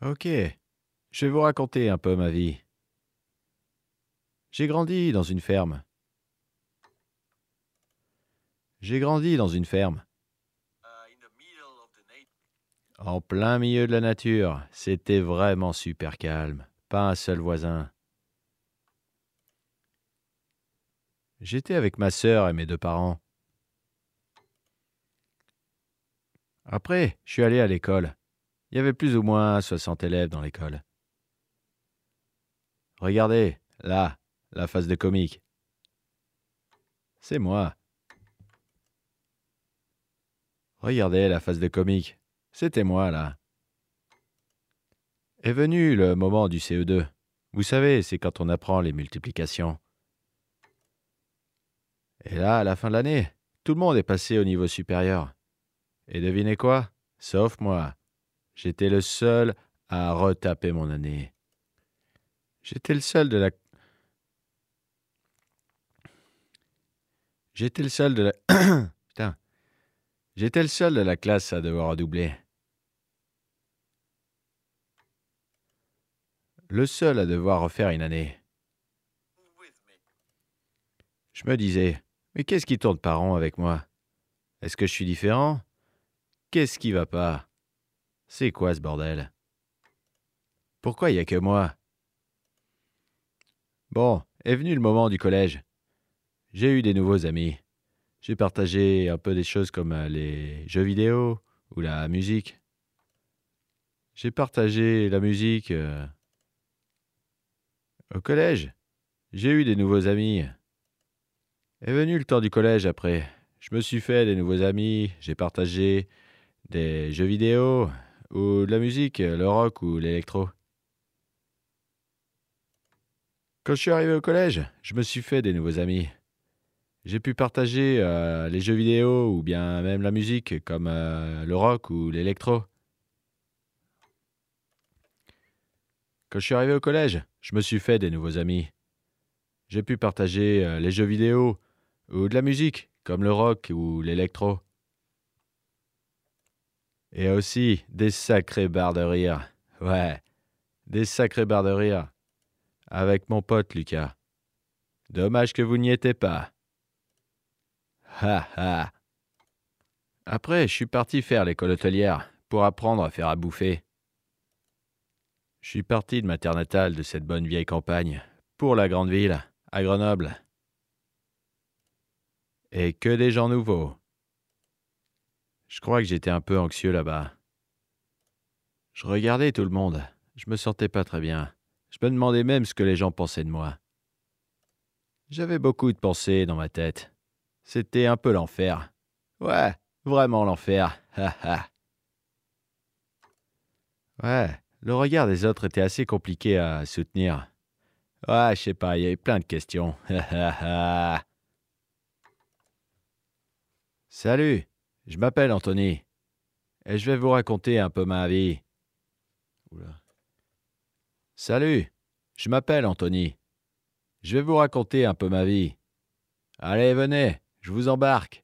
Ok, je vais vous raconter un peu ma vie. J'ai grandi dans une ferme. J'ai grandi dans une ferme, en plein milieu de la nature. C'était vraiment super calme. Pas un seul voisin. J'étais avec ma sœur et mes deux parents. Après, je suis allé à l'école. Il y avait plus ou moins 60 élèves dans l'école. Regardez, là, la face de comique. C'est moi. Regardez la face de comique. C'était moi, là. Est venu le moment du CE2. Vous savez, c'est quand on apprend les multiplications. Et là, à la fin de l'année, tout le monde est passé au niveau supérieur. Et devinez quoi? Sauf moi. J'étais le seul à retaper mon année. J'étais le seul de la... J'étais le seul de la... Putain. J'étais le seul de la classe à devoir redoubler. Le seul à devoir refaire une année. Je me disais, mais qu'est-ce qui tourne pas rond avec moi? Est-ce que je suis différent? Qu'est-ce qui va pas? C'est quoi ce bordel? Pourquoi il y a que moi? Bon, est venu le moment du collège. J'ai eu des nouveaux amis. J'ai partagé un peu des choses comme les jeux vidéo ou la musique. J'ai partagé la musique au collège. J'ai eu des nouveaux amis. Est venu le temps du collège après. Je me suis fait des nouveaux amis. J'ai partagé des jeux vidéo ou de la musique, le rock ou l'électro. Quand je suis arrivé au collège, je me suis fait des nouveaux amis. J'ai pu partager les jeux vidéo ou bien même la musique comme le rock ou l'électro. Quand je suis arrivé au collège, je me suis fait des nouveaux amis. J'ai pu partager les jeux vidéo ou de la musique comme le rock ou l'électro. Et aussi des sacrées barres de rire. Ouais, des sacrées barres de rire. Avec mon pote Lucas. Dommage que vous n'y étiez pas. Ha ha. Après, je suis parti faire l'école hôtelière pour apprendre à faire à bouffer. Je suis parti de ma terre natale, de cette bonne vieille campagne, pour la grande ville, à Grenoble. Et que des gens nouveaux. Je crois que j'étais un peu anxieux là-bas. Je regardais tout le monde. Je me sentais pas très bien. Je me demandais même ce que les gens pensaient de moi. J'avais beaucoup de pensées dans ma tête. C'était un peu l'enfer. Ouais, vraiment l'enfer. Ha ha. Ouais, le regard des autres était assez compliqué à soutenir. Ouais, je sais pas, il y avait plein de questions. Ha ha ha. Salut, je m'appelle Anthony. Et je vais vous raconter un peu ma vie. Oula. Salut, je m'appelle Anthony. Je vais vous raconter un peu ma vie. Allez, venez, je vous embarque.